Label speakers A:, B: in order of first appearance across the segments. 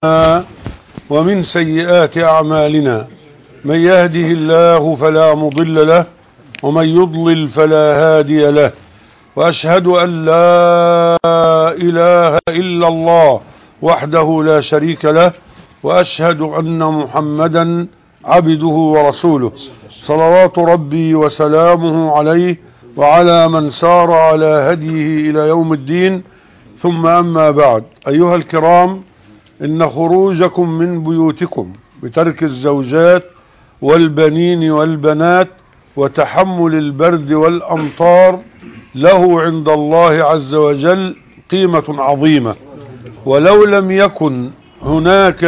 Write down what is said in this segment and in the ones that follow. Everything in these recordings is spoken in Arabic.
A: ومن سيئات أعمالنا. من يهده الله فلا مضل له ومن يضلل فلا هادي له، وأشهد أن لا إله إلا الله وحده لا شريك له، وأشهد أن محمدا عبده ورسوله، صلوات ربي وسلامه عليه وعلى من سار على هديه إلى يوم الدين. ثم أما بعد، أيها الكرام، إن خروجكم من بيوتكم بترك الزوجات والبنين والبنات وتحمل البرد والأمطار له عند الله عز وجل قيمة عظيمة، ولو لم يكن هناك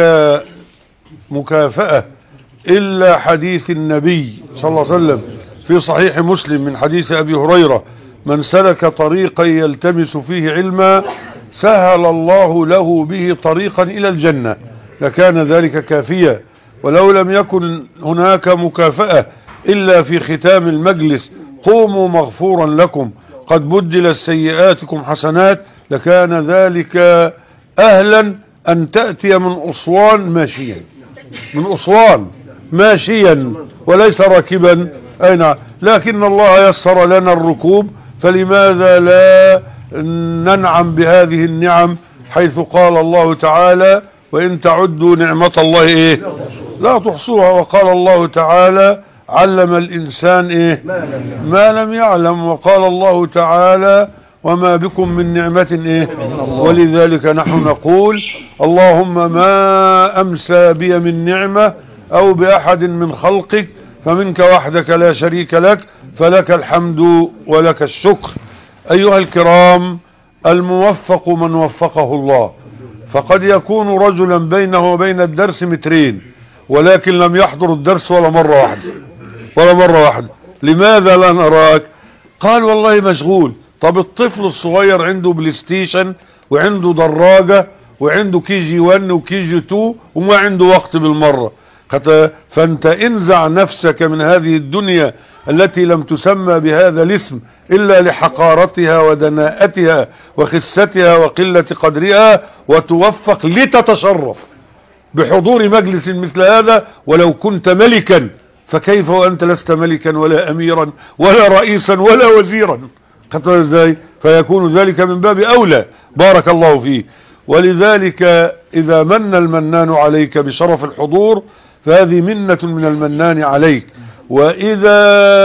A: مكافأة إلا حديث النبي صلى الله عليه وسلم في صحيح مسلم من حديث أبي هريرة: من سلك طريقا يلتمس فيه علما سهل الله له به طريقا إلى الجنة، لكان ذلك كافيا. ولو لم يكن هناك مكافأة إلا في ختام المجلس: قوموا مغفورا لكم قد بدلت سيئاتكم حسنات، لكان ذلك أهلا أن تأتي من أسوان ماشيا، من أسوان ماشيا وليس راكبا. أي نعم، لكن الله يسر لنا الركوب، فلماذا لا ننعم بهذه النعم، حيث قال الله تعالى: وإن تعدوا نعمة الله لا تحصوها. وقال الله تعالى: علم الإنسان ما لم يعلم. وقال الله تعالى: وما بكم من نعمة ولذلك نحن نقول: اللهم ما أمسى بي من نعمة أو بأحد من خلقك فمنك وحدك لا شريك لك، فلك الحمد ولك الشكر. أيها الكرام، الموفق من وفقه الله، فقد يكون رجلا بينه وبين الدرس مترين ولكن لم يحضر الدرس ولا مرة واحدة. لماذا لا نراك؟ قال: والله مشغول. طب الطفل الصغير عنده بلاي ستيشن وعنده دراجة وعنده كي جي 1 وكي جي 2 وما عنده وقت بالمرة. فانت انزع نفسك من هذه الدنيا التي لم تسمى بهذا الاسم إلا لحقارتها ودناءتها وخستها وقلة قدرها، وتوفق لتتشرف بحضور مجلس مثل هذا. ولو كنت ملكا فكيف وأنت لست ملكا ولا أميرا ولا رئيسا ولا وزيرا؟ ازاي؟ فيكون ذلك من باب أولى. بارك الله فيه. ولذلك إذا من المنان عليك بشرف الحضور فهذه منة من المنان عليك، وإذا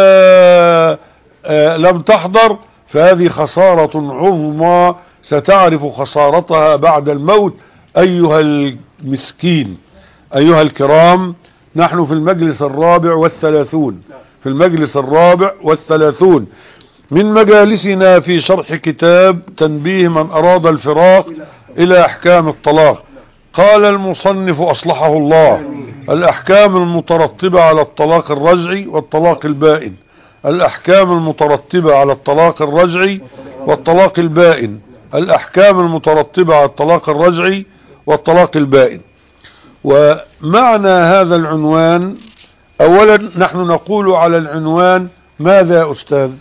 A: لم تحضر فهذه خسارة عظمى ستعرف خسارتها بعد الموت. أيها المسكين، أيها الكرام، نحن في المجلس 34 في المجلس 34 من مجالسنا في شرح كتاب تنبيه من أراد الفراق إلى أحكام الطلاق. قال المصنف أصلحه الله: الأحكام المترتبة على الطلاق الرجعي والطلاق البائن. الأحكام المترتبة على الطلاق الرجعي والطلاق البائن. الأحكام المترتبة على الطلاق الرجعي والطلاق البائن. ومعنى هذا العنوان: أولا نحن نقول على العنوان ماذا يا أستاذ؟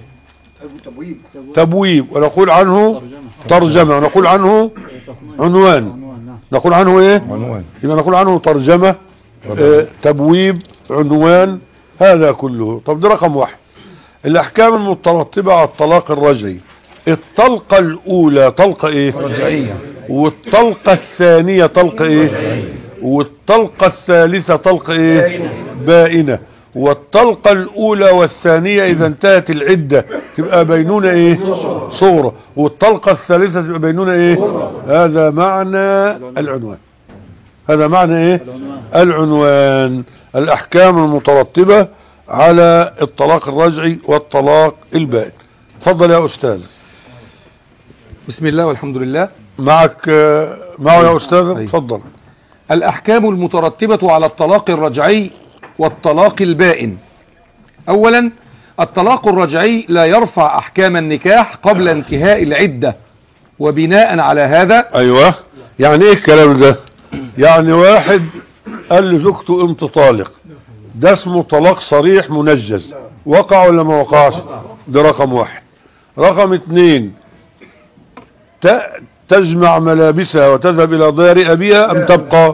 A: تبويب. ونقول عنه ترجمة، ونقول عنه عنوان. نقول عنه عنوان. يبقى نقول عنه ترجمة، تبويب، عنوان، هذا كله. طب ده رقم 1. الأحكام المترتبة على الطلاق الرجعي: الطلقة الأولى طلقة رجعية، والطلقة الثانية طلقة والطلقة الثالثة طلقة بائنة. والطلقة الأولى والثانية إذا انتهت العدة تبقى بينونة صغرى، والطلقة الثالثة تبقى بينونة هذا معنى العنوان. هذا معنى العنوان: الأحكام المترتبة على الطلاق الرجعي والطلاق البائن. تفضل يا أستاذ.
B: بسم الله والحمد لله.
A: معه يا أستاذ. تفضل.
B: الأحكام المترتبة على الطلاق الرجعي والطلاق البائن. أولا، الطلاق الرجعي لا يرفع أحكام النكاح قبل انتهاء العدة، وبناء على هذا
A: أيوة. يعني إيه الكلام ده؟ يعني واحد قال لزوجته أنت طالق، ده اسمه طلاق صريح منجز. وقع ولا ما وقعش؟ ده رقم 1. رقم 2، تجمع ملابسها وتذهب إلى دار أبيها أم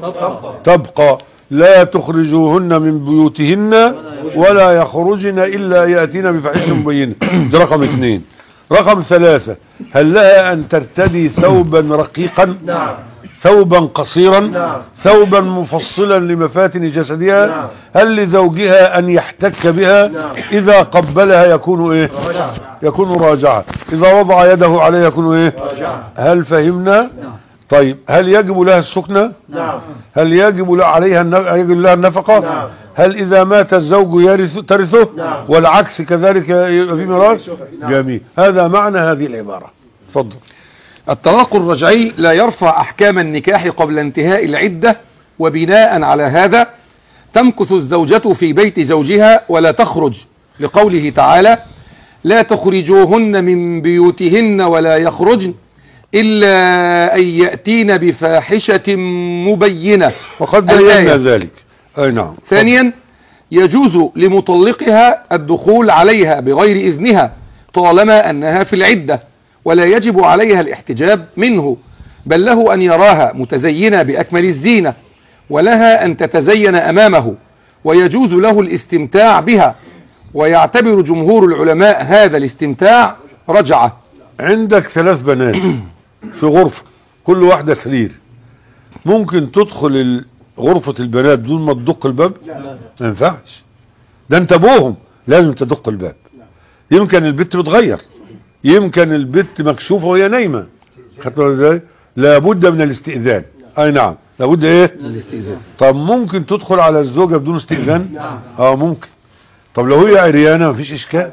A: تبقى لا تخرجوهن من بيوتهن ولا يخرجن إلا يأتين بفاحشة مبينة. ده رقم 2. رقم 3 هل لها أن ترتدي ثوبا رقيقا ثوبا قصيرا ثوبا مفصلا لمفاتن جسدها؟ هل لزوجها أن يحتك بها؟ إذا قبلها يكون إيه؟ يكون راجعة. إذا وضع يده عليها يكون إيه؟ هل فهمنا؟ طيب هل يجب لها السكنة؟ هل يجب عليها يجب لها النفقة؟ هل إذا مات الزوج ترثه؟ والعكس كذلك يبقى في ميراث؟ جميل. هذا معنى هذه العبارة. تفضل.
B: الطلاق الرجعي لا يرفع أحكام النكاح قبل انتهاء العدة، وبناء على هذا تمكث الزوجة في بيت زوجها ولا تخرج، لقوله تعالى: لا تخرجوهن من بيوتهن ولا يخرجن إلا أن يأتين بفاحشة مبينة.
A: وقد بينا ذلك. أي نعم.
B: ثانيا يجوز لمطلقها الدخول عليها بغير إذنها طالما أنها في العدة، ولا يجب عليها الاحتجاب منه، بل له أن يراها متزينة بأكمل الزينة، ولها أن تتزين أمامه، ويجوز له الاستمتاع بها، ويعتبر جمهور العلماء هذا الاستمتاع رجعة.
A: عندك 3 بنات في غرفة، كل واحدة سرير، ممكن تدخل غرفة البنات بدون ما تدق الباب؟ ما ينفعش. ده انت ابوهم، لازم تدق الباب. يمكن البت بتغير، يمكن البت مكشوفة وهي نايمة، خدتوا ازاي؟ لابد من الاستئذان. اي نعم، لابد ايه؟
B: الاستئذان.
A: طب ممكن تدخل على الزوجة بدون استئذان؟ ممكن. طب لو هي عريانة مفيش اشكال،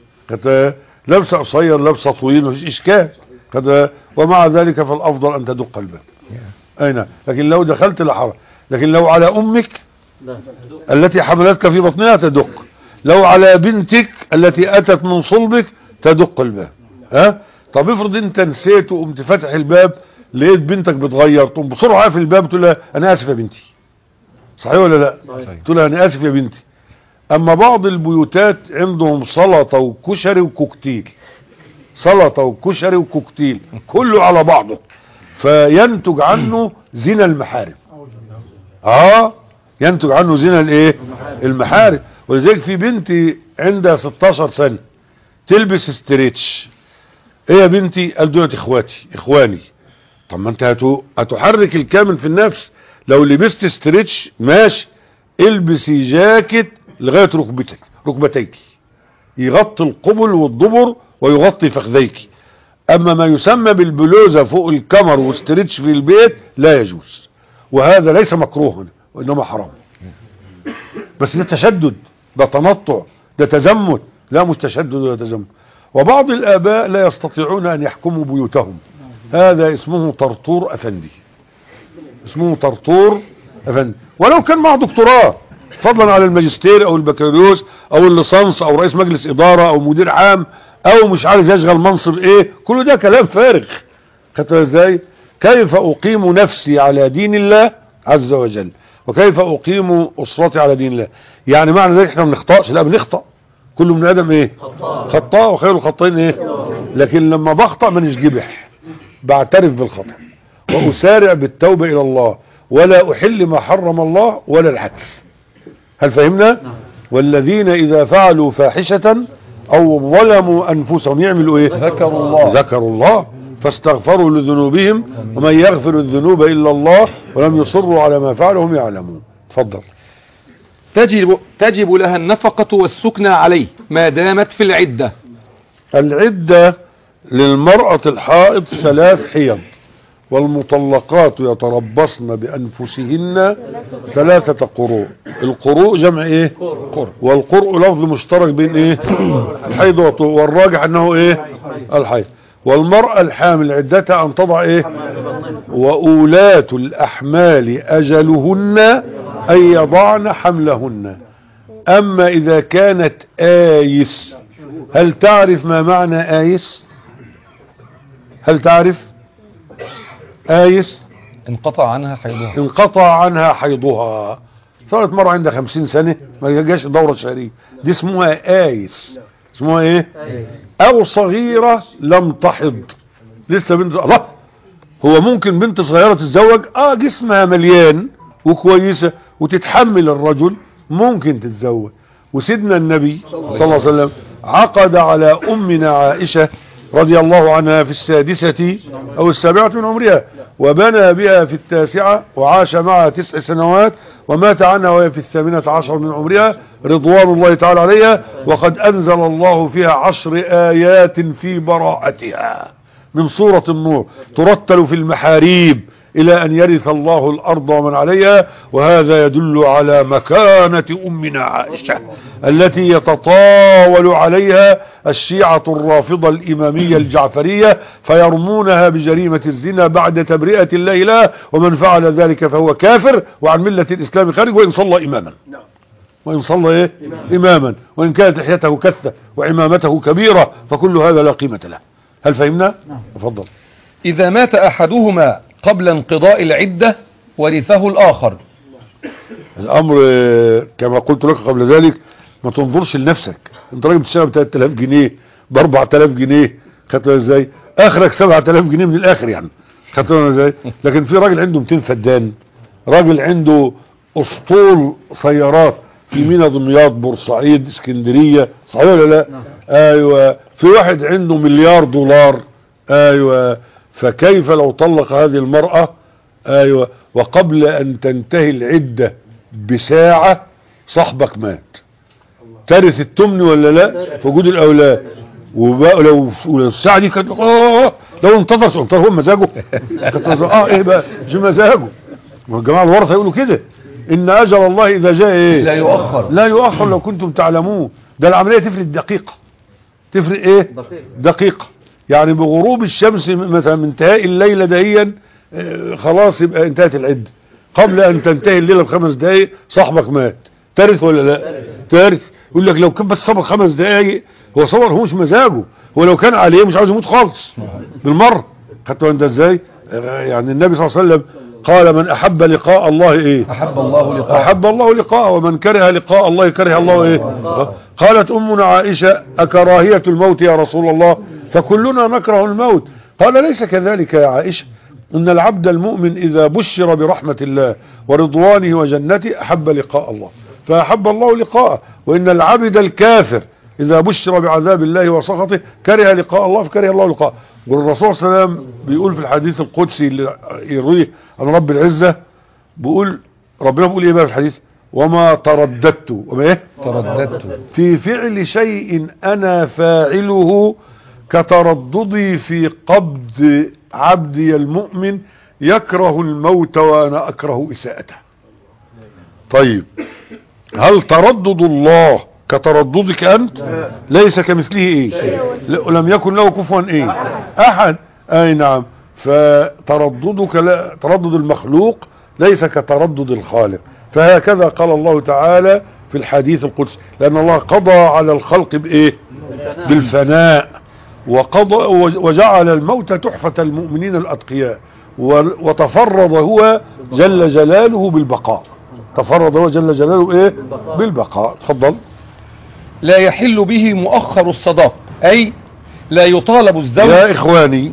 A: لابسه قصير لابسه طويل مفيش اشكال، ومع ذلك فالافضل ان تدق الباب. اي نعم. لكن لو دخلت لا حرج. لكن لو على امك التي حملتك في بطنها تدق، لو على بنتك التي اتت من صلبك تدق الباب. طب افرض انت نسيت وقمت فاتح الباب لقيت بنتك بتغير، تقوم بسرعه في الباب تقول لها انا اسف يا بنتي. صحيح ولا لا؟ تقول لها انا اسف يا بنتي. اما بعض البيوتات عندهم سلطه وكشري وكوكتيل، سلطه وكشري وكوكتيل كله على بعضه، فينتج عنه زنا المحارم. ينتج عنه زنا الايه؟ المحارم. ولذلك في بنتي عندها 16 سنه تلبس ستريتش. ايه يا بنتي؟ قال دولت اخواني. طب ما انت هتحرك الكامل في النفس. لو لبست ستريتش ماشي، البسي جاكيت لغايه ركبتيك يغطي القبل والضبر ويغطي فخذيك. اما ما يسمى بالبلوزه فوق الكمر وستريتش في البيت لا يجوز، وهذا ليس مكروها وانما حرام. بس ده تشدد، ده تنطع، ده تزمت. لا، مش تشدد ولا تزمت. وبعض الآباء لا يستطيعون أن يحكموا بيوتهم، هذا اسمه طرطور أفندي، اسمه طرطور أفندي، ولو كان معه دكتوراه، فضلا على الماجستير أو البكالوريوس أو الليسانس أو رئيس مجلس إدارة أو مدير عام أو مش عارف يشغل منصب إيه. كل ده كلام فارغ. خدتوا ازاي؟ كيف أقيم نفسي على دين الله عز وجل، وكيف أقيم أسرتي على دين الله؟ يعني معنى ذلك احنا ما بنخطأش؟ لا، بنخطأ. كل من ادم ايه؟ خطاء، وخير الخطائين ايه؟ لكن لما بخطأ مانيش جبح، بعترف بالخطأ واسارع بالتوبة الى الله، ولا احل ما حرم الله ولا العكس. هل فهمنا؟ والذين اذا فعلوا فاحشة او ظلموا انفسهم يعملوا ايه؟ ذكروا الله فاستغفروا لذنوبهم ومن يغفر الذنوب الا الله ولم يصروا على ما فعلوا وهم يعلمون. تفضل.
B: تجب لها النفقة والسكنى عليه ما دامت في العدة.
A: العدة للمرأة الحائض 3 حيض، والمطلقات يتربصن بأنفسهن 3 قروء. القروء جمع ايه؟ والقرء لفظ مشترك بين ايه؟ الحيض والراجح انه ايه؟ الحيض. والمرأة الحامل عدتها ان تضع ايه؟ وأولاة الأحمال أجلهن أن يضعن حملهن. أما إذا كانت آيس، هل تعرف ما معنى آيس؟ هل تعرف آيس؟
B: انقطع عنها حيضها.
A: انقطع عنها حيضها، صارت مرة عندها 50 سنة ما جاش دورة شهرية، دي اسمها آيس. اسمها ايه؟ أو صغيرة لم تحض، لسه بنت الله هو ممكن بنت صغيرة تتزوج جسمها مليان وكويسة وتتحمل الرجل، ممكن تتزوج. وسيدنا النبي صلى الله عليه وسلم عقد على أمنا عائشة رضي الله عنها في السادسة أو السابعة من عمرها، وبنى بها في التاسعة، وعاش معها 9 سنوات، ومات عنها وهي في 18 من عمرها رضوان الله تعالى عليها. وقد أنزل الله فيها 10 آيات في براءتها من سورة النور ترتل في المحاريب إلى أن يرث الله الأرض ومن عليها. وهذا يدل على مكانة أمنا عائشة التي يتطاول عليها الشيعة الرافضة الإمامية الجعفرية فيرمونها بجريمة الزنا بعد تبرئة الله لها، ومن فعل ذلك فهو كافر وعن ملة الإسلام خارج، وإن صلى إماما، وإن صلى إماما، وإن كانت لحيته كثة وعمامته كبيرة، فكل هذا لا قيمة له. هل فهمنا؟ تفضل.
B: إذا مات أحدهما قبل انقضاء العدة ورثه الآخر.
A: الأمر كما قلت لك قبل ذلك، ما تنظرش لنفسك. انت راجل بتشتغل ب 3000 جنيه ب 4000 جنيه، خدت ازاي؟ اخرك 7000 جنيه من الاخر يعني، خدت ازاي؟ لكن في راجل عنده 200 فدان، راجل عنده اسطول سيارات في مينا دمياط بورسعيد اسكندريه، صحيح ولا لا؟ ايوه. في واحد عنده مليار دولار. ايوه. فكيف لو طلق هذه المرأة ايوه وقبل ان تنتهي العدة بساعة صاحبك مات، ترث التمن ولا لا في وجود الاولاد؟ ولو الساعة دي كانت لو انتظر هو مزاجه ايه بقى مش مزاجه. والجماعة الورثة يقولوا كده، ان اجل الله اذا جاء
B: لا يؤخر،
A: لا يؤخر لو كنتم تعلمون. ده العملية تفرق دقيقة، تفرق دقيقة. يعني بغروب الشمس مثلا من انتهاء الليلة دهيا خلاص يبقى انتهت العدة. قبل ان تنتهي الليلة ب5 دقايق صاحبك مات، ترث ولا لا؟ ترث. يقول لك لو كان بس صبر 5 دقايق، هو صبر، هو مش مزاجه، هو لو كان عليه مش عاوز يموت خالص بالمرة. خدتوا انت ازاي؟ يعني النبي صلى الله عليه وسلم قال من احب لقاء الله احب الله لقاءه، ومن كره لقاء الله كره الله قالت امنا عائشة اكراهية الموت يا رسول الله؟ فكلنا نكره الموت. قال ليس كذلك يا عائشة، ان العبد المؤمن اذا بشر برحمة الله ورضوانه وجنته احب لقاء الله فاحب الله لقاءه، وان العبد الكافر اذا بشر بعذاب الله وسخطه كره لقاء الله فكره الله لقاءه. والرسول صلى الله عليه وسلم بيقول في الحديث القدسي اللي يرويه عن رب العزة، بيقول ربنا بيقول ايه بقى في الحديث؟ وما ترددت في فعل شيء انا فاعله كترددي في قبض عبدي المؤمن يكره الموت وانا اكره اساءته. طيب هل تردد الله كترددك انت؟ ليس كمثله ايه؟ لم يكن له كفوا ايه؟ احد. اي نعم. فترددك لا، تردد المخلوق ليس كتردد الخالق. فهكذا قال الله تعالى في الحديث القدسي، لان الله قضى على الخلق بايه؟ بالفناء، وقضى وجعل الموت تحفة المؤمنين الاتقياء، وتفرض هو جل جلاله بالبقاء. تفرض هو جل جلاله ايه؟ بالبقاء. تفضل.
B: لا يحل به مؤخر الصداق، اي لا يطالب الزوج.
A: يا اخواني،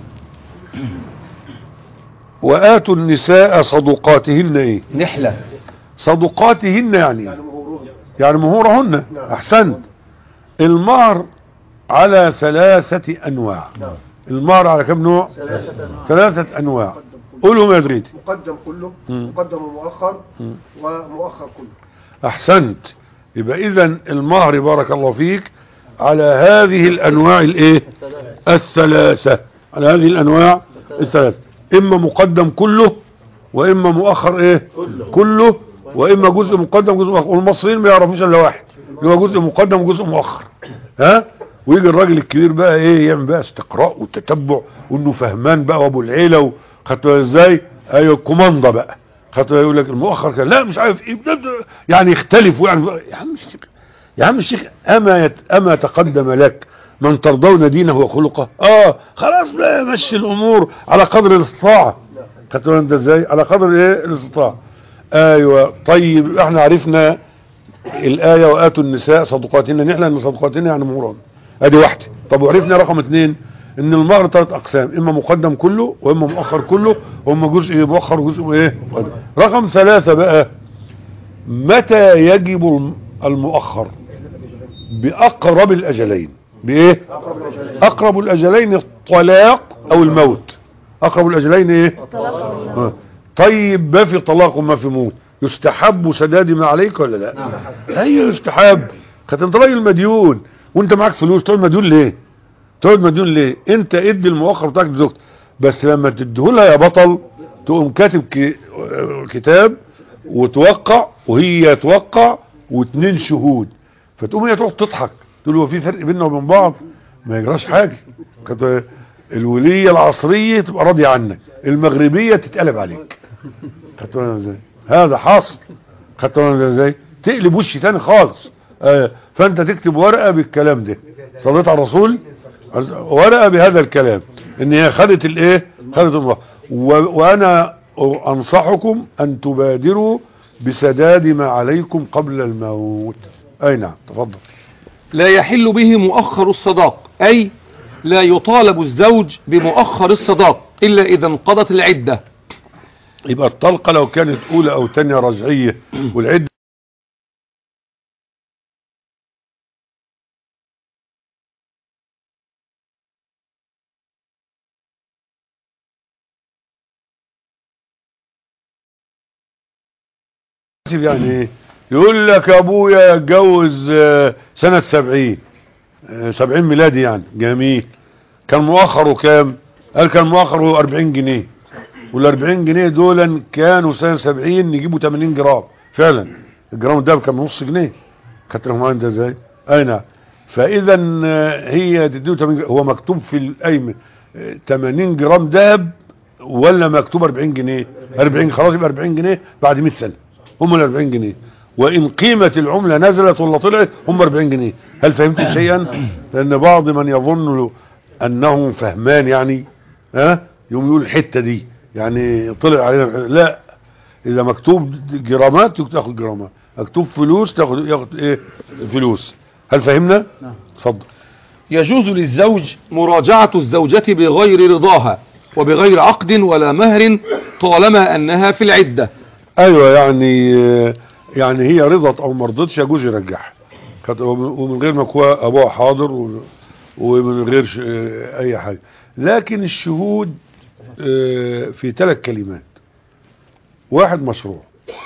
A: وآتوا النساء صدقاتهن ايه؟
B: نحلة.
A: صدقاتهن يعني مهورهن. احسنت. المهر على 3 انواع. المهر على كم نوع؟ 3 انواع. قولهم يا دريد.
C: مقدم كله، مقدم ومؤخر، ومؤخر كله.
A: احسنت. يبقى اذا المهر بارك الله فيك على هذه الانواع الايه؟ الثلاثة. على هذه الانواع الثلاثة، اما مقدم كله، واما مؤخر ايه؟ كله، واما جزء مقدم جزء مؤخر. والمصريين ما يعرفوش الا واحد، اللي هو جزء مقدم وجزء مؤخر. ها؟ ويجي الراجل الكبير بقى ايه؟ يعمل بقى استقراء وتتبع، وانه فهمان بقى وابو العيله خدتوا ازاي؟ ايوه الكوماندا بقى. خدتوا يقول لك المؤخر كان لا مش عارف ايه، يعني يختلفوا. يعني يا عم الشيخ اما تقدم لك من ترضون دينه وخلقه؟ خلاص بقى مشي الامور على قدر الاستطاعه. خدتوا انت ازاي؟ على قدر ايه؟ الاستطاعه. ايوه. طيب احنا عرفنا الايه واتوا النساء صدقاتهن نحلة، ان صدقاتهن يعني مهورهن، ادي واحده. طب وعرفنا رقم 2 ان المهر 3 اقسام، اما مقدم كله واما مؤخر كله واما جزء مؤخر وجزء ايه مقدم. رقم 3 بقى، متى يجب المؤخر؟ باقرب الاجلين. بايه؟ اقرب الاجلين الطلاق او الموت. اقرب الاجلين ايه؟ طيب ما في طلاق وما في موت، يستحب سداد ما عليك ولا لا؟ ايوه يستحب. انت راجل مديون وانت معاك فلوس، تقعد مديون ليه؟ تقعد مديون ليه؟ انت ادي المؤخر بتاعك لزوجتك، بس لما تديهولها يا بطل تقوم كاتب كتاب وتوقع وهي توقع و2 شهود، فتقوم هي تقعد تضحك تقول هو في فرق بيننا وبين بعض؟ ما يجراش حاجه. الوليه العصريه تبقى راضيه عنك، المغربيه تتقلب عليك. خدت بالك ازاي؟ هذا حاصل. خدت بالك ازاي؟ تقلب وش تاني خالص. فانت تكتب ورقه بالكلام ده، صليت على الرسول، ورقه بهذا الكلام ان هي خدت الايه، خدت الله. وانا انصحكم ان تبادروا بسداد ما عليكم قبل الموت. اي نعم، تفضل.
B: لا يحل به مؤخر الصداق، أي لا يطالب الزوج بمؤخر الصداق إلا إذا انقضت العدة.
A: يبقى الطلقة لو كانت أولى أو تانية رجعية والعدة يعني ايه؟ يقول لك ابويا اتجوز سنة 70 ميلادي يعني. جميل. كان مؤخره كام؟ قال كان مؤخره 40 جنيه، وال40 جنيه دول كانوا سنة 70 نجيبوا 80 جرام فعلا. الجرام ده كان نص جنيه. خدت لهم انت ازاي؟ اي نعم. فاذا هي تديه 80 جرام. هو مكتوب في القايمه 80 جرام دهب ولا مكتوب 40 جنيه؟ 40. خلاص يبقى 40 جنيه بعد 100 سنه هم ال 40 جنيه. وان قيمه العمله نزلت ولا طلعت هم 40 جنيه. هل فهمت شيئا؟ لان بعض من يظن انه فهمان يعني يوم يقول الحته دي يعني طلع علينا. لا، اذا مكتوب جرامات تاخد جرامات، مكتوب فلوس ياخد ايه فلوس. هل فهمنا؟ نعم. اتفضل.
B: يجوز للزوج مراجعة الزوجة بغير رضاها وبغير عقد ولا مهر طالما انها في العدة.
A: ايوه، يعني هي رضت او ما رضتش يجوز يرجعها، ومن غير ما يكون ابوها حاضر ومن غير اي حاجه. لكن الشهود في 3 كلمات: 1 مشروع،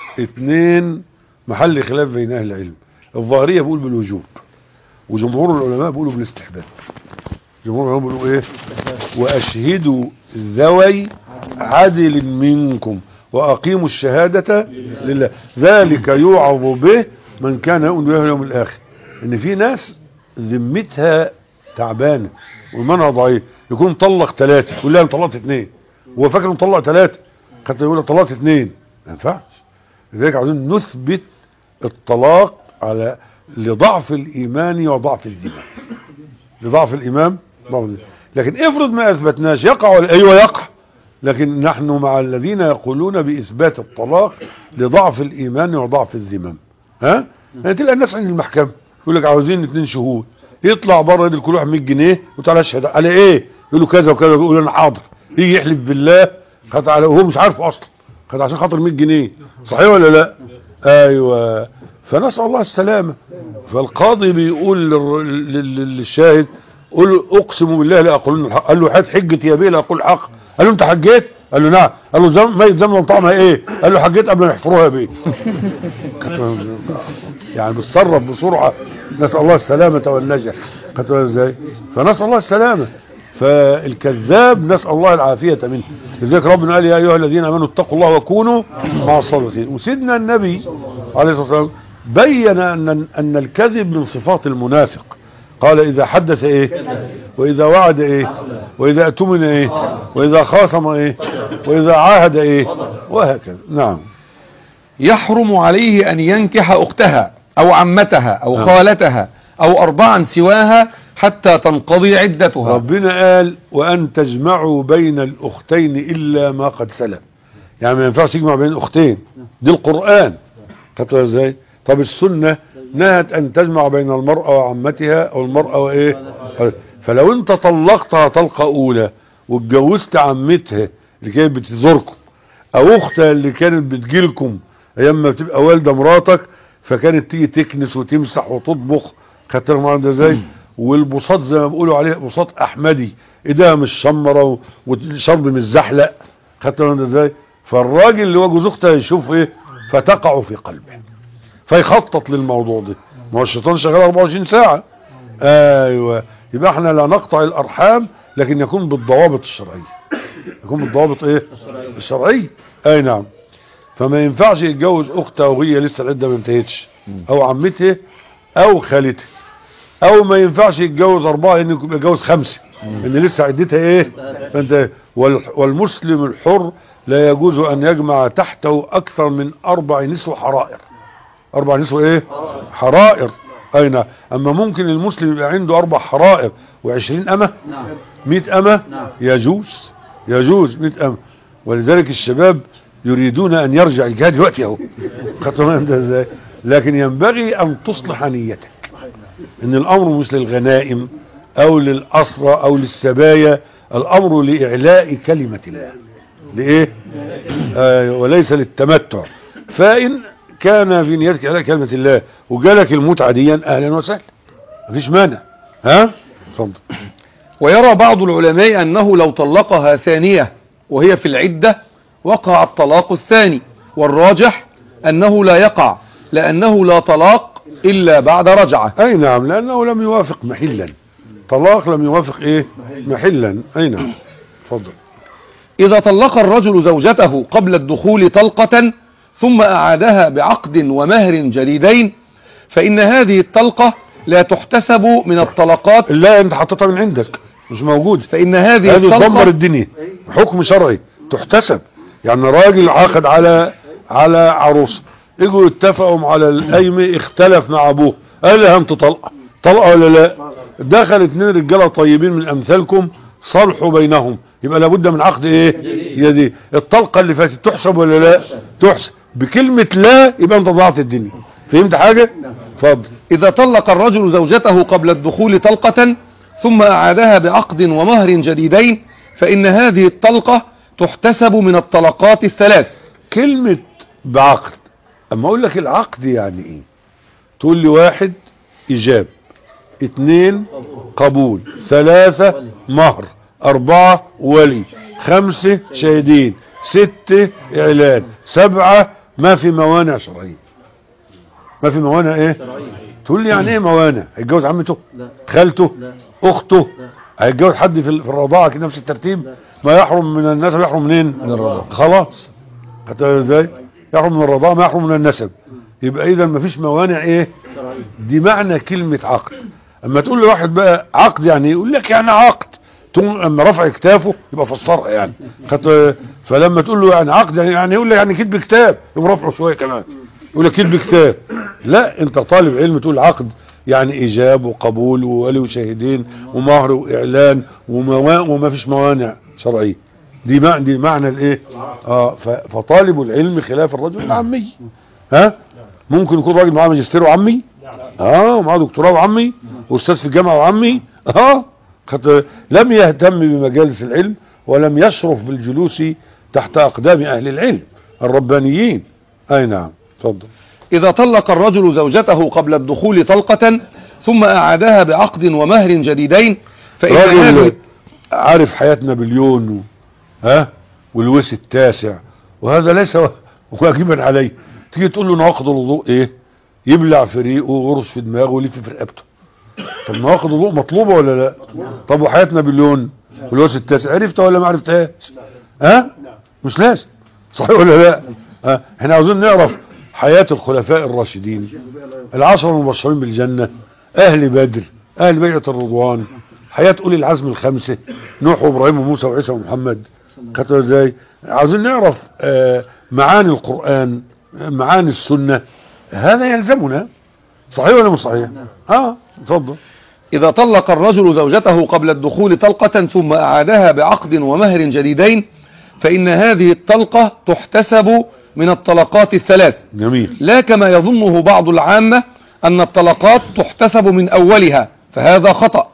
A: 2 محل خلاف بين اهل العلم. الظاهريه بيقول بالوجوب، وجمهور العلماء بيقولوا بالاستحباب. جمهور العلماء بيقولوا ايه؟ واشهدوا ذوي عدل منكم واقيموا الشهاده لله، ذلك يوعظ به من كان يؤمن بالله واليوم الاخر. ان في ناس ذمتها تعبانه وإيمانها ضعيف، يكون طلق 3 يقول لها انا طلقت 2، هو فاكر انه طلق 3، حتى يقول طلقت 2. ما ينفعش. لذلك عاوزين نثبت الطلاق على لضعف الايمان وضعف الذمه. لضعف الايمان ضعف الذمه. لكن افرض ما اثبتناش، يقع ولا ايوه يقع. لكن نحن مع الذين يقولون باثبات الطلاق لضعف الايمان وضعف الذمم. يعني تلقى الناس عند المحكمه يقول لك عاوزين 2 شهود، يطلع بره يدي كل واحد 100 جنيه وتعالى اشهد على ايه؟ يقول له كذا وكذا، يقول انا حاضر. يجي يحلف بالله خد على وهو مش عارفه اصلا، خد عشان خاطر 100 جنيه. صحيح ولا لا؟ ايوه. فنسال الله السلامه. فالقاضي بيقول للشاهد قل اقسم بالله لا اقولن الحق. قال له هات حجه يا بيه لا اقول الحق. قال له انت حجيت؟ قال له نعم. قال له ميت زمن طعمها ايه؟ قال له حجيت قبل ما يحفروها يا بيه. يعني بتصرف بسرعه. نسال الله السلامه والنجاه. خدت بالك ازاي؟ فنسال الله السلامه. فالكذاب نسال الله العافيه منه. لذلك ربنا قال يا ايها الذين امنوا اتقوا الله وكونوا مع الصادقين. وسيدنا النبي عليه الصلاه والسلام بين ان الكذب من صفات المنافق. قال اذا حدث ايه؟ واذا وعد ايه؟ واذا اؤتمن ايه؟ واذا خاصم ايه؟ واذا عاهد ايه؟ وهكذا. نعم.
B: يحرم عليه ان ينكح اختها او عمتها او خالتها او 4 سواها حتى تنقضي عدتها.
A: ربنا قال وان تجمعوا بين الاختين الا ما قد سلف. يعني ما ينفعش تجمع بين اختين، دي القرآن. خدتوا ازاي؟ طب السنة نهت ان تجمع بين المرأة وعمتها او المرأة وايه. فلو انت طلقتها طلقة اولى واتجوزت عمتها اللي كانت بتزوركم او اختها اللي كانت بتجيلكم ايام ما بتبقى والدة مراتك، فكانت تيجي تكنس وتمسح وتطبخ، خدت المعنى ده ازاي؟ والبساط زي ما بيقولوا عليه بساط احمدي، ايديها مش شمره والشرب مش زحلق، خدت المعنى ده ازاي؟ فالراجل اللي هو جوز اختها يشوف ايه؟ فتقع في قلبه فيخطط للموضوع ده. ما هو الشيطان شغال 24 ساعة. ايوه، يبقى احنا لا نقطع الارحام لكن يكون بالضوابط الشرعية. يكون بالضوابط ايه؟ الشرعية. اي نعم. فما ينفعش يتجوز اختها وهي لسه العدة ما انتهتش، او عمتها او خالتها، او ما ينفعش يتجوز 4 لان يتجوز 5 ان لسه عدتها ايه؟ انت. والمسلم الحر لا يجوز ان يجمع تحته اكثر من 4 نسوة حرائر. 4 نسوة ايه؟ حرائر. اي نعم. اما ممكن المسلم يبقى عنده 4 حرائر و20 امة، 100 امة، يجوز 100 امة. ولذلك الشباب يريدون ان يرجع الجهاد دلوقتي اهو، خدتوا انت ازاي؟ لكن ينبغي ان تصلح نيتك، ان الامر مش للغنائم او للاسرى او للسبايا، الامر لاعلاء كلمة الله، لايه؟ وليس للتمتع. فان كان في نيتك اعلاء كلمة الله وجالك المتعة ديا اهلا وسهلا، مفيش مانع. ها اتفضل.
B: ويرى بعض العلماء انه لو طلقها ثانية وهي في العدة وقع الطلاق الثاني، والراجح انه لا يقع لانه لا طلاق الا بعد رجعة.
A: اي نعم، لانه لم يوافق محلا، طلاق لم يوافق ايه؟ محلا. اي نعم. اتفضل.
B: اذا طلق الرجل زوجته قبل الدخول طلقة ثم اعادها بعقد ومهر جديدين فان هذه الطلقة لا تحتسب من الطلقات.
A: لا، انت حطيتها من عندك مش موجود.
B: فان هذه الطلقة
A: تدمر الدنيا، حكم شرعي تحتسب. يعني راجل عقد على عروسه، يجوا يتفقوا على القايمه، اختلف مع ابوه، قال لها انت طلقه ولا لا؟ دخل 2 رجاله طيبين من امثالكم صلحوا بينهم، يبقى لابد من عقد ايه؟ هي دي الطلقه اللي فاتت تحسب ولا لا؟ تحسب. بكلمه لا يبقى انت ضاعت الدنيا. فهمت حاجه؟ اتفضل.
B: اذا طلق الرجل زوجته قبل الدخول طلقة ثم اعادها بعقد ومهر جديدين فان هذه الطلقة تحتسب من الطلقات الثلاث.
A: كلمة بعقد، اما اقول لك العقد يعني ايه؟ تقول لي 1 ايجاب، 2 قبول، 3 مهر، 4 ولي، 5 شاهدين، 6 اعلان، 7 ما في موانع شرعية. ما في موانع ايه؟ تقول لي يعني ايه موانع؟ هيتجوز عمته؟ خالته؟ اخته؟ هيتجوز حد في الرضاعة كده نفس الترتيب؟ ما يحرم من النسب يحرم منين؟
B: من الرضاعة.
A: خلاص. حتى ازاي؟ يحرم من الرضاعة ما يحرم من النسب. يبقى اذا ما فيش موانع ايه؟ دي معنى كلمة عقد. اما تقول لواحد بقى عقد يعني يقول لك يعني عقد، اما رفع كتافه يبقى فسرها يعني. فلما تقول له يعني عقد يعني يقول لك يعني كتب كتاب، يقوم رفعه شويه كمان يقول لك كتب كتاب. لا، انت طالب علم تقول عقد يعني ايجاب وقبول وولي وشاهدين ومهر واعلان وما فيش موانع شرعيه. دي معنى الايه؟ فطالب العلم خلاف الرجل العامي. ها ممكن يكون راجل معاه ماجستير وعمي، ومعاه دكتوراه وعمي، واستاذ في الجامعه وعمي، لم يهتم بمجالس العلم ولم يشرف بالجلوس تحت اقدام اهل العلم الربانيين. اي نعم. اتفضل.
B: اذا طلق الرجل زوجته قبل الدخول طلقة ثم اعادها بعقد ومهر جديدين فإن هذه
A: عارف حياة نابليون والويس التاسع، وهذا ليس واجبا عليه. تيجي تقول له نواقض الوضوء ايه؟ يبلع في ريقه ويغرس في دماغه ويلف في رقبته. طب نواقض الوضوء مطلوبة ولا لا؟ طب وحياة نابليون والويس التاسع عرفتها ولا ما عرفتهاش؟ مش لازم، صحيح ولا لا؟ احنا عاوزين نعرف حياة الخلفاء الراشدين، 10 المبشرين بالجنة، اهل بدر، اهل بيعة الرضوان، حياة اولي العزم ال5، نوح وابراهيم وموسى وعيسى ومحمد. خدتوا ازاي؟ عاوزين نعرف معاني القرآن، معاني السنة، هذا يلزمنا. صحيح ولا مش صحيح؟ اتفضل.
B: اذا طلق الرجل زوجته قبل الدخول طلقة ثم اعادها بعقد ومهر جديدين فإن هذه الطلقة تحتسب من الطلقات الثلاث.
A: جميل.
B: لا كما يظنه بعض العامة أن الطلقات تحتسب من أولها، فهذا خطأ.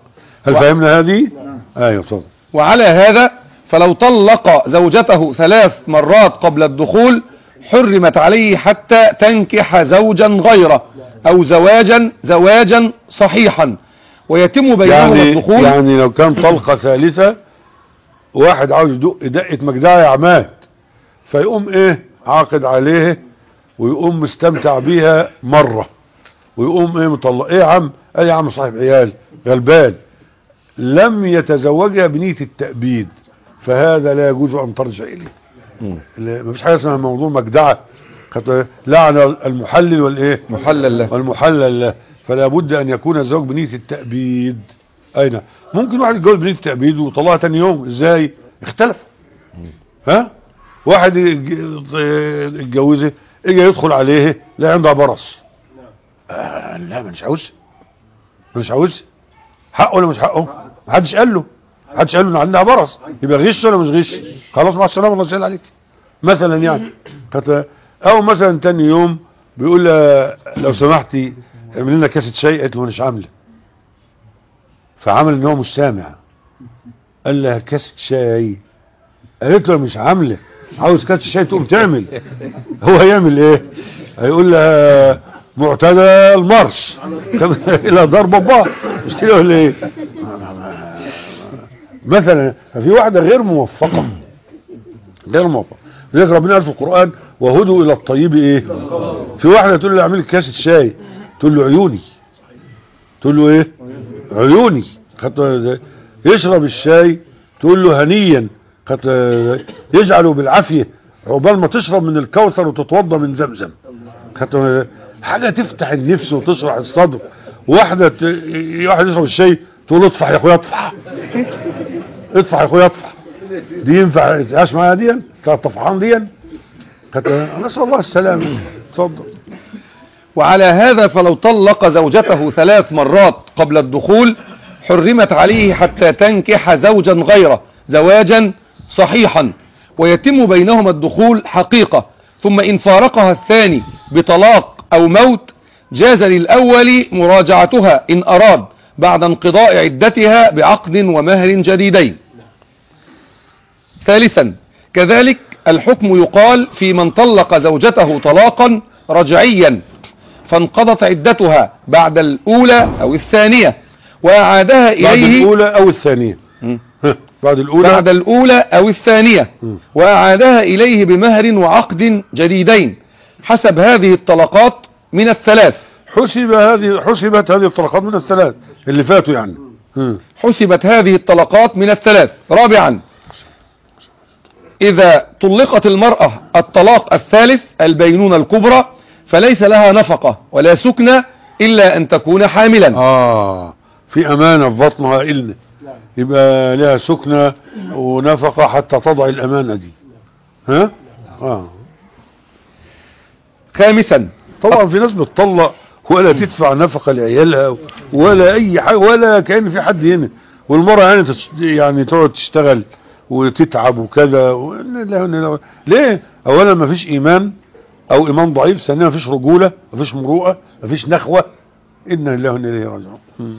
A: هل فهمنا هذه؟ ايوه اتفضل.
B: وعلى هذا فلو طلق زوجته 3 مرات قبل الدخول حرمت عليه حتى تنكح زوجا غيره او زواجا صحيحا، ويتم بينهما الدخول.
A: يعني لو كان طلقة ثالثة، واحد عاوز يدق دقة مجدعة يا عماد، فيقوم ايه عاقد عليه ويقوم مستمتع بيها مرة، ويقوم ايه مطلق. ايه يا عم؟ قال يا عم صاحب عيال غلبان، لم يتزوجها بنية التأبيد، فهذا لا يجوز ان ترجع اليه. مفيش حاجة اسمها موضوع مجدعة، لعن المحلل والايه
B: محلل له
A: والمحلل له، فلا بد ان يكون الزواج بنية التأبيد. اين ممكن واحد يتجوز بنية التأبيد وطلقها تاني يوم؟ ازاي؟ اختلف. ها واحد اتجوزه اجى يدخل عليه لا عندها برص، لا مش عاوز حقه ولا مش حقه؟ محدش قال له ان عندها برص، يبقى غش ولا مش غش؟ خلاص مع السلامه الله يسهل عليك مثلا. يعني او مثلا تاني يوم بيقول لها لو سمحتي اعمل لنا كاسه شاي، قالت له مش عامله، فعمل ان هو مش سامع، قال لها كاسه شاي، قالت له مش عامله، عاوز كاسه شاي تقوم تعمل. هو هيعمل ايه؟ هيقول لها معتدى المرش الى دار بابا، مش كده ولا ايه؟ مثلا ففي واحده غير موفقه لذلك ربنا قال في القرآن وهدوا الى الطيب ايه. في واحده تقول له اعمل لي كاسه شاي، تقول له عيوني، تقول له ايه عيوني، يشرب الشاي تقول له هنيا، يجعله بالعافيه عقبال ما تشرب من الكوثر وتتوضى من زمزم، حاجه تفتح النفس وتشرح الصدر. واحد يشرب الشاي تقول له اطفح يا اخويا اطفح يا اخويا اطفح، دي ينفع تعيش معاها دي؟ طفحان دي؟ نسأل الله السلامه. اتفضل.
B: وعلى هذا فلو طلق زوجته 3 مرات قبل الدخول حرمت عليه حتى تنكح زوجا غيره زواجا صحيحا، ويتم بينهما الدخول حقيقة، ثم إن فارقها الثاني بطلاق أو موت جاز للأول مراجعتها إن أراد بعد انقضاء عدتها بعقد ومهر جديدين. ثالثا كذلك الحكم يقال في من طلق زوجته طلاقا رجعيا فانقضت عدتها بعد الأولى أو الثانية وأعادها إليه
A: بعد الأولى أو الثانية
B: بعد الأولى أو الثانية وأعادها إليه بمهر وعقد جديدين حسب هذه الطلقات من الثلاث.
A: حسبت هذه الطلقات من الثلاث اللي فاتوا يعني.
B: حسبت هذه الطلقات من الثلاث. رابعا إذا طلقت المرأة الطلاق الثالث البينونة الكبرى فليس لها نفقة ولا سكنة إلا أن تكون حاملا.
A: في أمانة في بطنها إلنا، يبقى لها سكنة ونفقة حتى تضع الأمانة دي.
B: خامسا
A: طبعا في ناس بتطلق ولا تدفع نفقة لعيالها ولا أي حاجة، ولا كأن في حد هنا، والمرأة يعني تقعد تشتغل وتتعب وكذا ليه؟ أولا ما فيش إيمان أو إيمان ضعيف، ثانيا ما فيش رجولة، ما فيش مروءة، ما فيش نخوة. إنا لله وإنا إليه راجعون.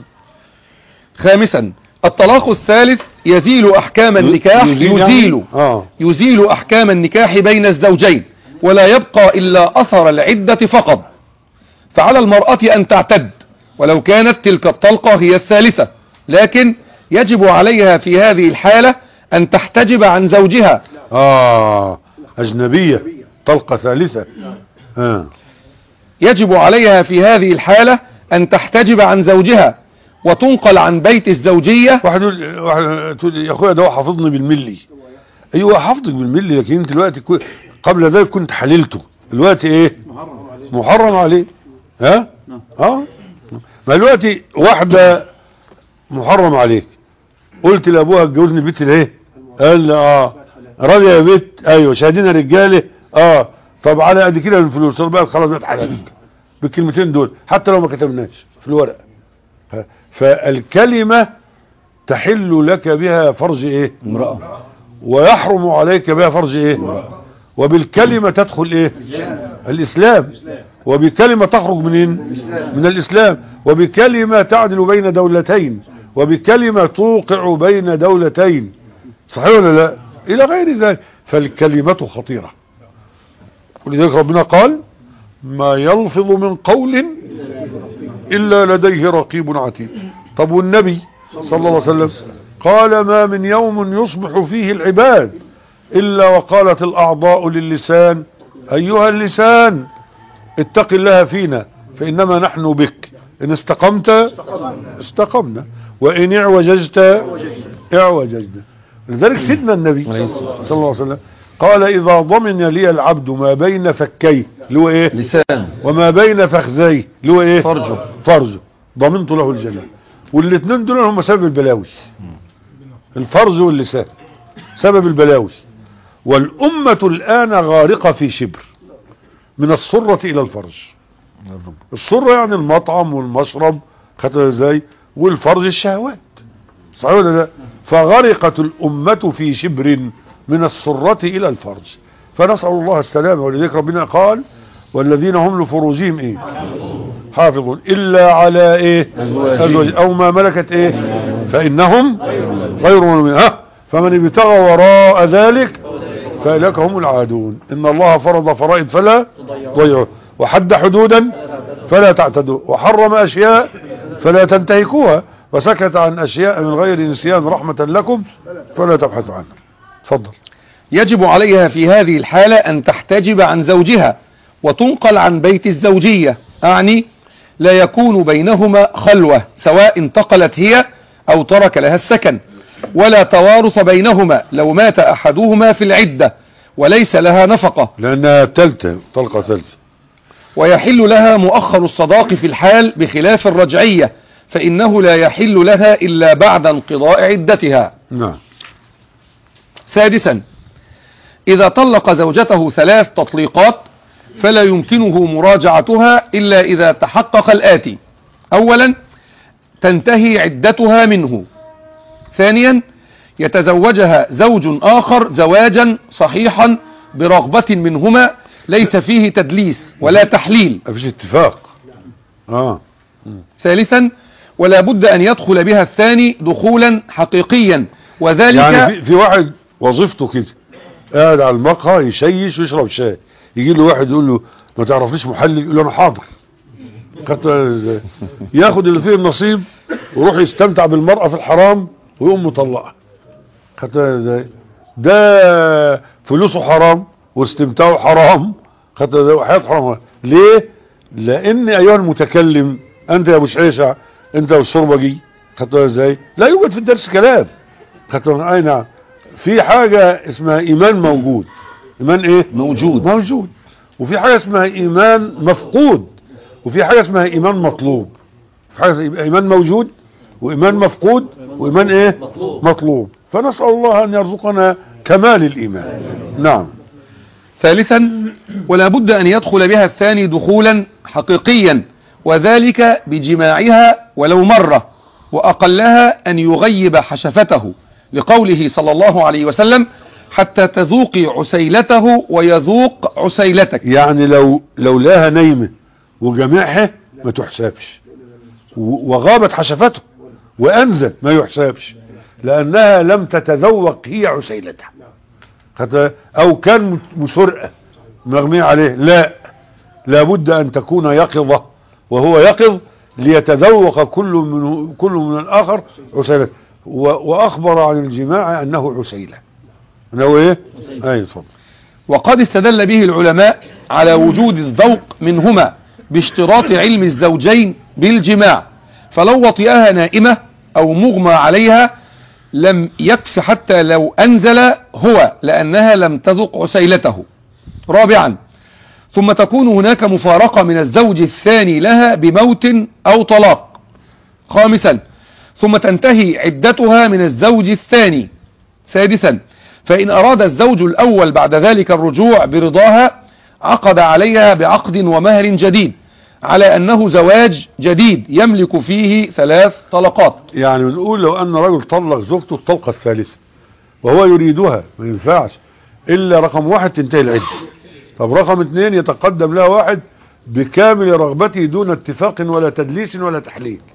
B: خامسا الطلاق الثالث يزيل أحكام النكاح، يزيل أحكام النكاح بين الزوجين ولا يبقى إلا أثر العدة فقط. فعلى المرأة أن تعتد ولو كانت تلك الطلقة هي الثالثة، لكن يجب عليها في هذه الحالة أن تحتجب عن زوجها.
A: أجنبية طلقة ثالثة.
B: يجب عليها في هذه الحالة أن تحتجب عن زوجها وتنقل عن بيت الزوجية.
A: واحد تقول يا أخويا ده حافظني بالملي. أيوة حافظك بالملي، لكن انت دلوقتي قبل ذلك كنت حللته، دلوقتي ايه؟ محرم عليه. ما دلوقتي واحدة محرم عليك، قلت لأبوها اتجوزني بنت الايه؟ قال لي راضي يا بنت؟ ايوه. شاهدين رجاله؟ طب على قد كده من فلوس بقى خلاص بقت حلالك بالكلمتين دول حتى لو ما كتبناش في الورق. فالكلمة تحل لك بها فرج ايه؟ امرأة. ويحرم عليك بها فرج ايه؟ امرأة. وبالكلمة تدخل ايه؟ الاسلام. وبكلمة تخرج منين؟ من الاسلام. وبكلمة تعدل بين دولتين. وبكلمة توقع بين دولتين، صحيح ولا لا؟ إلى غير ذلك، فالكلمة خطيرة. ولذلك ربنا قال ما يلفظ من قول إلا لديه رقيب عتيد. طب والنبي صلى الله عليه وسلم قال ما من يوم يصبح فيه العباد إلا وقالت الأعضاء للسان أيها اللسان اتق الله فينا فإنما نحن بك، إن استقمت استقمنا وإن اعوججت اعوججنا. لذلك سيدنا النبي صلى الله عليه وسلم قال إذا ضمن لي العبد ما بين فكيه اللي هو إيه؟
B: لسان.
A: وما بين فخذيه اللي هو إيه؟ فرجه ضمنت له الجنة. والاثنين دول هم سبب البلاوي، الفرج واللسان سبب البلاوي. والأمة الآن غارقة في شبر من السرة إلى الفرج. السرة يعني المطعم والمشرب خدت ازاي، والفرج الشهوات، صحيح ولا لا؟ فغرقت الأمة في شبر من السرة إلى الفرج، فنسأل الله السلامة. ولذلك ربنا قال والذين هم لفروجهم ايه حافظون إلا على ايه أزواج أو ما ملكت ايه فإنهم غير مؤمنين. فمن ابتغى وراء ذلك فإليك هم العادون. إن الله فرض فرائض فلا تضيعوا، وحد حدودا فلا تعتدوا، وحرم أشياء فلا تنتهكوها، وسكت عن أشياء من غير نسيان رحمة لكم فلا تبحثوا عنها. تفضل.
B: يجب عليها في هذه الحالة أن تحتجب عن زوجها وتنقل عن بيت الزوجية، أعني لا يكون بينهما خلوة سواء انتقلت هي أو ترك لها السكن، ولا توارث بينهما لو مات أحدهما في العدة وليس لها نفقة
A: لأنها طلقة ثالثة.
B: ويحل لها مؤخر الصداق في الحال بخلاف الرجعية، فإنه لا يحل لها إلا بعد انقضاء عدتها.
A: نعم.
B: سادسا، إذا طلق زوجته 3 تطليقات فلا يمكنه مراجعتها إلا إذا تحقق الآتي: أولا تنتهي عدتها منه، ثانيا يتزوجها زوج آخر زواجا صحيحا برغبة منهما ليس فيه تدليس ولا تحليل،
A: مفيش اتفاق.
B: ثالثا ولا بد أن يدخل بها الثاني دخولا حقيقيا، وذلك
A: يعني في واحد وظيفته كده قاعد على المقهى يشيش ويشرب شاي، يجي له واحد يقول له ما تعرفليش محلل، يقول له انا حاضر، ياخد اللي فيه النصيب ويروح يستمتع بالمرأة في الحرام ويقوم مطلقها. خدت ازاي؟ ده فلوسه حرام واستمتاعه حرام، خدت ازاي؟ وحياته حرام. ليه؟ لان ايها المتكلم انت يا ابو شعيشع، انت والشربجي، خدت ازاي؟ لا يوجد في الدرس كلام. خدت اي نعم. في حاجة اسمها ايمان موجود، ايمان ايه موجود، وفي حاجة اسمها ايمان مفقود، وفي حاجة اسمها ايمان مطلوب. في حاجة ايمان موجود وايمان مفقود وايمان ايه مطلوب. فنسأل الله ان يرزقنا كمال الايمان. نعم.
B: ثالثا ولا بد أن يدخل بها الثاني دخولا حقيقيا، وذلك بجماعها ولو مرة، وأقلها أن يغيب حشفته، لقوله صلى الله عليه وسلم حتى تذوقي عسيلته ويذوق عسيلتك.
A: يعني لو لها نايمة وجماعها ما تحسبش، وغابت حشفته وأنزل ما يحسبش، لأنها لم تتذوق هي عسيلتها، أو كان مسرقة مغمية عليه. لا، لابد أن تكون يقظة وهو يقظ ليتذوق كل من الآخر عسيلته. وأخبر عن الجماع أنه عسيلة، أنه إيه؟ تفضل.
B: وقد استدل به العلماء على وجود الذوق منهما باشتراط علم الزوجين بالجماع، فلو وطئها نائمة أو مغمى عليها لم يكف حتى لو أنزل هو، لأنها لم تذق عسيلته. رابعا ثم تكون هناك مفارقة من الزوج الثاني لها بموت أو طلاق. خامسا ثم تنتهي عدتها من الزوج الثاني. سادسا فإن أراد الزوج الأول بعد ذلك الرجوع برضاها عقد عليها بعقد ومهر جديد، على أنه زواج جديد يملك فيه 3 طلقات.
A: يعني بنقول لو أن رجل طلق زوجته الطلقة الثالثة وهو يريدها، ما ينفعش إلا رقم 1 تنتهي العدة. طب رقم 2 يتقدم لها واحد بكامل رغبته دون اتفاق ولا تدليس ولا تحليل.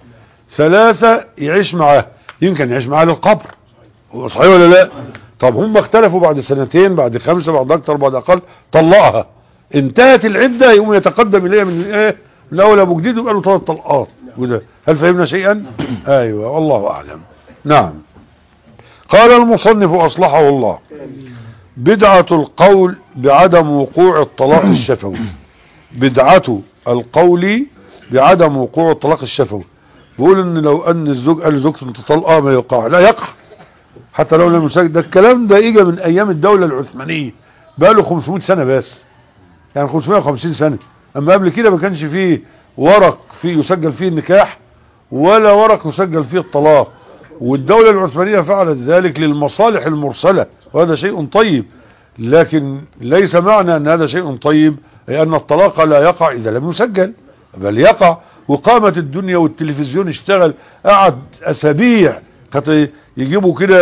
A: 3 يعيش معاه، يمكن يعيش معاه للقبر، هو صحيح ولا لا؟ طب هم اختلفوا بعد 2 بعد 5 بعد اكتر بعد اقل، طلقها انتهت العدة، يقوم يتقدم اليها من ايه، من اول ابو جديد، ويبقى له 3 طلقات. وده هل فهمنا شيئا؟ ايوه والله اعلم. نعم. قال المصنف اصلحه الله: بدعة القول بعدم وقوع الطلاق الشفوي. بدعة القول بعدم وقوع الطلاق الشفوي، بيقول ان لو ان الزوج قال لزوجته انت طلقها ما يقع، لا يقع حتى لو لم يسجل. ده الكلام ده اجى من ايام الدولة العثمانية، بقى له 500 سنة بس، يعني 550 سنة. اما قبل كده ما كانش فيه ورق فيه يسجل فيه النكاح، ولا ورق يسجل فيه الطلاق، والدولة العثمانية فعلت ذلك للمصالح المرسلة، وهذا شيء طيب. لكن ليس معنى ان هذا شيء طيب أي ان الطلاق لا يقع اذا لم يسجل، بل يقع. وقامت الدنيا والتلفزيون اشتغل، قعد اسابيع يجيبوا كده،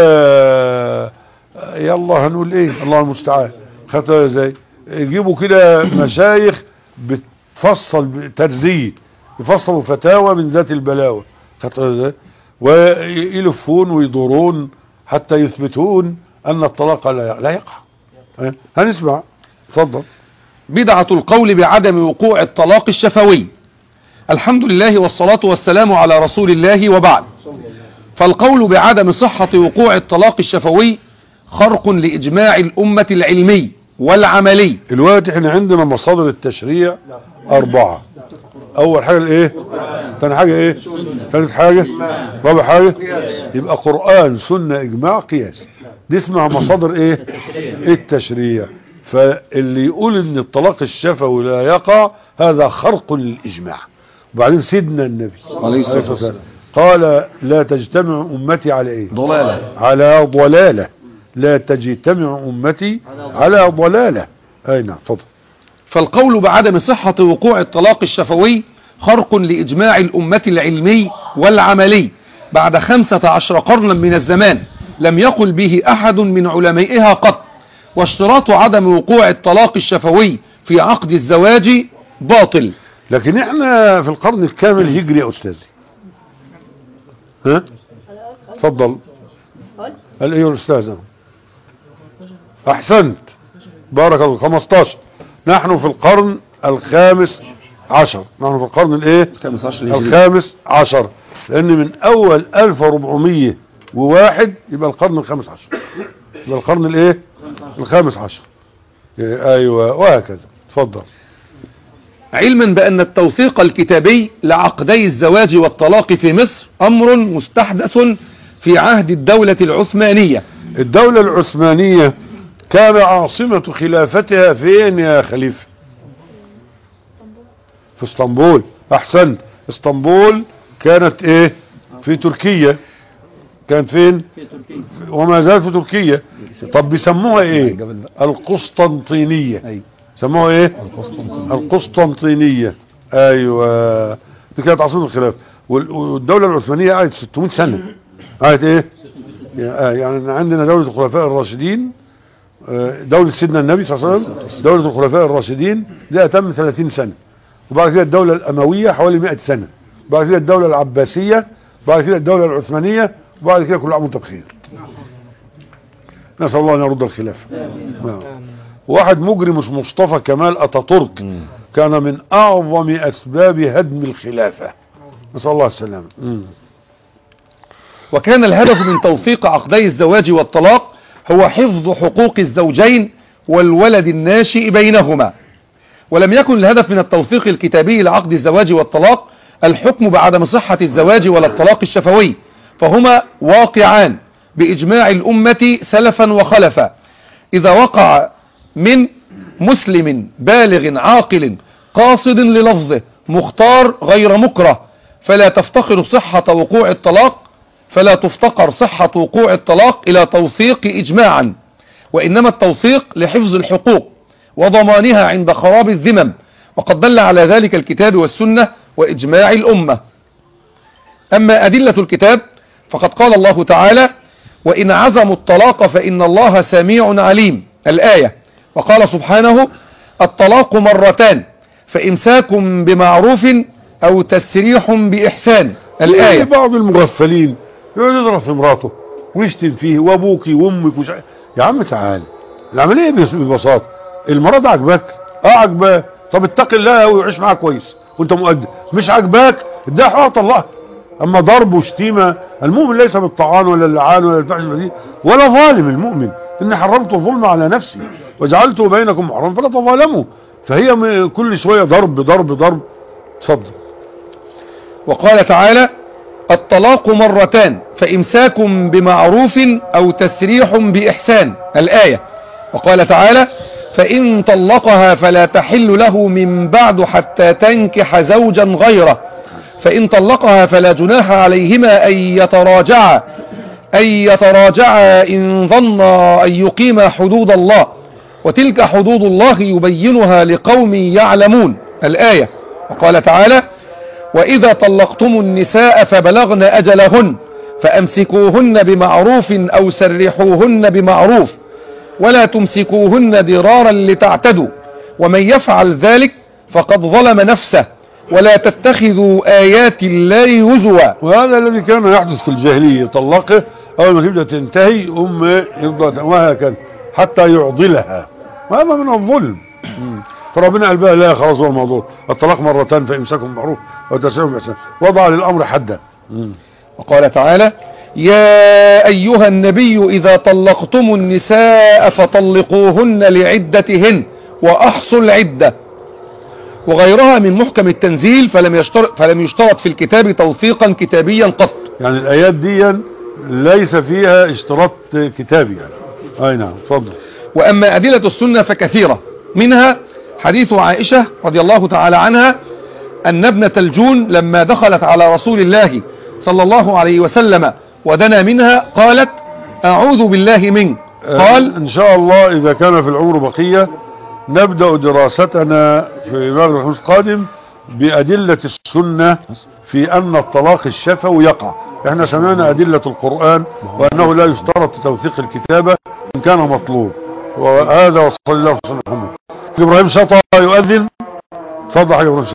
A: يلا هنقول ايه، الله المستعان، خطأ ازاي، يجيبوا كده مشايخ بتفصل ترزية، يفصلوا فتاوى من ذات البلاوة، خطأ ازاي، ويلفون ويدورون حتى يثبتون ان الطلاق لا يقع. هنسمع، اتفضل.
B: بدعة القول بعدم وقوع الطلاق الشفوي. الحمد لله والصلاة والسلام على رسول الله، وبعد. فالقول بعدم صحة وقوع الطلاق الشفوي خرق لإجماع الأمة العلمي والعملي.
A: الوقت احنا عندنا مصادر التشريع 4. اول حاجة الايه، ثاني حاجة ايه، ثالث حاجة، رابع حاجة، يبقى قرآن سنة اجماع قياس. دي اسمها مصادر ايه، التشريع. فاللي يقول ان الطلاق الشفوي لا يقع هذا خرق للإجماع. وبعدين سيدنا النبي عليه الصلاة والسلام قال لا تجتمع أمتي على ايه،
B: ضلالة،
A: على ضلالة، لا تجتمع أمتي على ضلالة. اي نعم، تفضل.
B: فالقول بعدم صحة وقوع الطلاق الشفوي خرق لإجماع الأمة العلمي والعملي بعد 15 قرنا من الزمان لم يقل به أحد من علمائها قط. واشتراط عدم وقوع الطلاق الشفوي في عقد الزواج باطل.
A: لكن احنا في القرن الكامل الهجري يا أستاذي. ها، تفضل. قال ايه الأستاذ؟ أحسنت، بارك الله. 15. نحن في القرن الخامس عشر، نحن في القرن الايه، الخامس عشر، لان من اول 1401 يبقى القرن الخامس عشر، يبقى القرن الايه، الخامس عشر. ايوه، وهكذا. تفضل.
B: علما بان التوثيق الكتابي لعقدي الزواج والطلاق في مصر امر مستحدث في عهد الدولة العثمانية.
A: الدولة العثمانية كان عاصمة خلافتها فين يا خليفة؟ في اسطنبول. احسنت. اسطنبول كانت ايه، في تركيا. كانت فين؟ في تركيا، وما زالت في تركيا. طب بيسموها ايه؟ القسطنطينية. سموها ايه؟ القسطنطينية. ايوه، دي كانت عاصمة الخلافة. والدولة العثمانية قعدت 600 سنة. قعدت ايه يعني، عندنا دولة الخلفاء الراشدين، دولة سيدنا النبي صلى الله عليه وسلم، دولة الخلفاء الراشدين دي أتم 30 سنة، وبعد كده الدولة الأموية حوالي 100 سنة، وبعد كده الدولة العباسية، وبعد كده الدولة العثمانية، وبعد كده كل عام وانتم بخير. نسأل الله أن يرد الخلافة. واحد مجرم مش مصطفى كمال أتاتورك كان من أعظم أسباب هدم الخلافة، نسأل الله السلامة.
B: وكان الهدف من توثيق عقدي الزواج والطلاق هو حفظ حقوق الزوجين والولد الناشئ بينهما. ولم يكن الهدف من التوثيق الكتابي لعقد الزواج والطلاق الحكم بعدم صحة الزواج ولا الطلاق الشفوي، فهما واقعان بإجماع الأمة سلفا وخلفا. إذا وقع من مسلم بالغ عاقل قاصد للفظه مختار غير مكره فلا تفتقر صحة وقوع الطلاق إلى توثيق إجماعا، وإنما التوثيق لحفظ الحقوق وضمانها عند خراب الذمم، وقد دل على ذلك الكتاب والسنة وإجماع الأمة. أما أدلة الكتاب فقد قال الله تعالى: وإن عزموا الطلاق فإن الله سميع عليم، الآية. وقال سبحانه: الطلاق مرتان، فإمساك بمعروف أو تسريح بإحسان. الآية.
A: بعض المغفلين يقعد يضرب في مراته ويشتم فيه وابوكي وامك يا عم تعال، العملية ببساطة. المرض عجبك؟ عجبك، طب اتق الله ويعيش معاك كويس وانت مؤدب. مش عجباك اديها حقوق الله. اما ضرب وشتيمة، المؤمن ليس بالطعان ولا اللعان ولا الفحش البذيء ولا ظالم. المؤمن اني حرمت الظلم على نفسي وجعلته بينكم محرما فلا تظالموا. فهي كل شوية ضرب ضرب ضرب. اتفضل.
B: وقال تعالى: الطلاق مرتان فإمساك بمعروف أو تسريح بإحسان. الآية. وقال تعالى: فإن طلقها فلا تحل له من بعد حتى تنكح زوجا غيره، فإن طلقها فلا جناح عليهما أن يتراجعا إن ظنا أن يقيما حدود الله، وتلك حدود الله يبينها لقوم يعلمون. الآية. وقال تعالى: وإذا طلقتم النساء فبلغن أجلهن فأمسكوهن بمعروف أو سرحوهن بمعروف ولا تمسكوهن ضرارا لتعتدوا، ومن يفعل ذلك فقد ظلم نفسه، ولا تتخذوا آيات الله هزوا.
A: وهذا الذي كان يحدث في الجاهلية، يطلقه أول ما تبدأ تنتهي يفضل وهكذا حتى يعضلها، وهذا من الظلم. فربنا قال بقى لا خلاص، هو الموضوع الطلاق مرتان فإمساك بمعروف وتسريح بإحسان، وضع للأمر حدا.
B: وقال تعالى: يا أيها النبي إذا طلقتم النساء فطلقوهن لعدتهن وأحصوا العدة. وغيرها من محكم التنزيل، فلم يشترط في الكتاب توثيقا كتابيا قط.
A: يعني الآيات دي ليس فيها اشتراط كتابي يعني. أي نعم، اتفضل.
B: وأما أدلة السنة فكثيرة، منها حديث عائشة رضي الله تعالى عنها أن ابنة الجون لما دخلت على رسول الله صلى الله عليه وسلم ودنا منها قالت: أعوذ بالله منك. قال:
A: إن شاء الله إذا كان في العمر بقية نبدأ دراستنا في باب الخميس القادم بأدلة السنة في أن الطلاق الشفوي يقع. احنا سمعنا أدلة القرآن وأنه لا يشترط توثيق الكتابة إن كان مطلوب. وهذا وصلى الله وسلم على محمد. إبراهيم شطى يؤذن. تفضل يا إبراهيم.